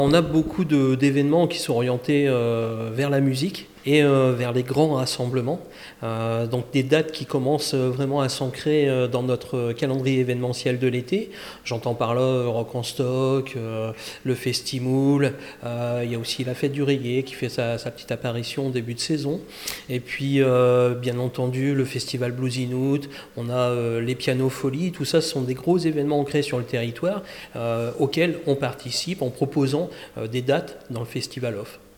On a beaucoup d'événements qui sont orientés vers la musique et vers les grands rassemblements. Donc des dates qui commencent vraiment à s'ancrer dans notre calendrier événementiel de l'été. J'entends par là Rock en Stock, le Festimoul, il y a aussi la fête du reggae qui fait sa petite apparition au début de saison. Et puis bien entendu le festival Blues in Out, on a les pianos folies, tout ça ce sont des gros événements ancrés sur le territoire auxquels on participe en proposant des dates dans le Festival Off.